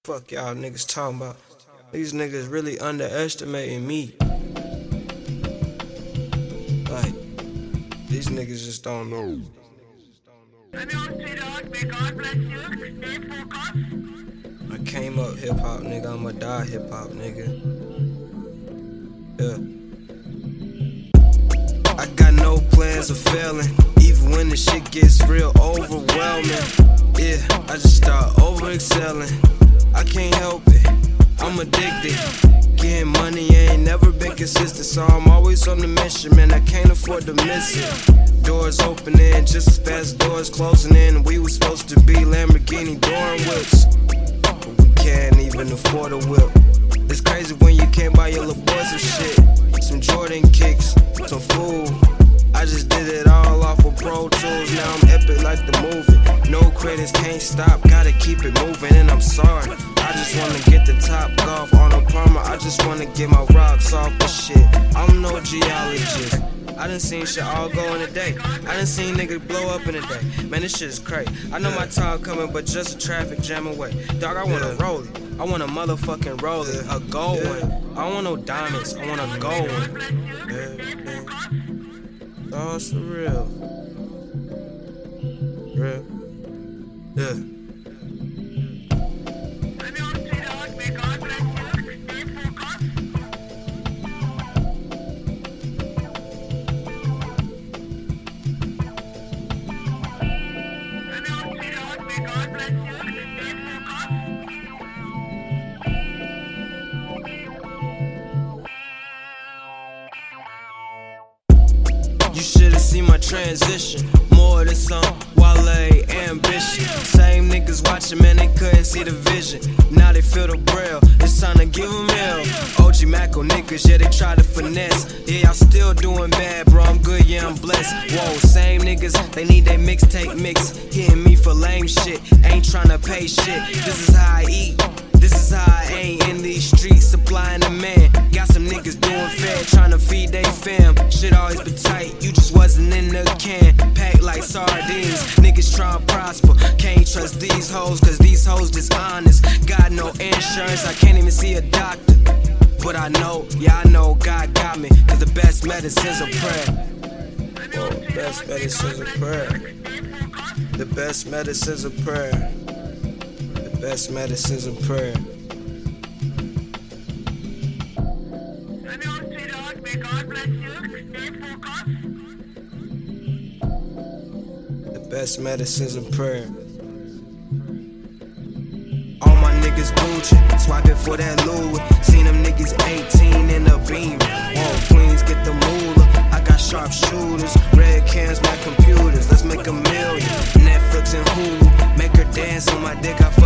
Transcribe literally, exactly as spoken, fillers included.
Fuck y'all niggas talking about. These niggas really underestimating me. Like, these niggas just don't know. I came up hip hop, nigga. I'ma die hip hop, nigga. Yeah. I got no plans of failing, even when the shit gets real overwhelming. Yeah, I just start over excelling. I can't help it, I'm addicted. Getting money ain't never been consistent, so I'm always on the mission, man. I can't afford to miss it. Doors opening just as fast, doors closing in. We was supposed to be Lamborghini door whips, but we can't even afford a whip. It's crazy when you can't buy your little boys some shit, some Jordan kicks, some food. I just did it all off of Pro Tools. Now I'm epic like the movie. No credits, can't stop, gotta keep it moving. And I'm sorry, I just wanna get the top golf on a Palmer. I just wanna get my rocks off the shit. I'm no geologist. I done seen shit all go in a day. I done seen niggas blow up in a day. Man, this shit is crazy. I know my time coming, but just a traffic jam away. Dog, I wanna roll it. I want a motherfucking roll it, a gold one. I don't want no diamonds, I want a gold one. Yeah, yeah. Oh, it's for real. Real. Yeah. You should've seen my transition. More than some Wale ambition. Same niggas watching, man, they couldn't see the vision. Now they feel the braille, it's time to give them hell. O G Maco niggas, yeah, they try to finesse. Yeah, y'all still doing bad, bro, I'm good, yeah, I'm blessed. Whoa, same niggas, they need they mixtape mix. Hitting me for lame shit, ain't tryna pay shit. This is how I eat, this is how I ain't in these streets, supplying the man. Got some niggas doing fair, tryna feed they fam. Shit always been tight, you just wasn't in the can. Packed like sardines, niggas tryna prosper. Can't trust these hoes, cause these hoes dishonest. Got no insurance, I can't even see a doctor. But I know, yeah I know God got me, cause the best medicine's a prayer. Whoa, best medicine's a prayer. The best medicine's a prayer. The best medicine's a prayer. The best medicine's a prayer. All my niggas Gucci, swiping for that Louis. Seen them niggas eighteen in a beam. Whoa, Queens get the moolah. I got sharp shooters, red cans, my computers. Let's make a million. Netflix and Hulu, make her dance on my dick. I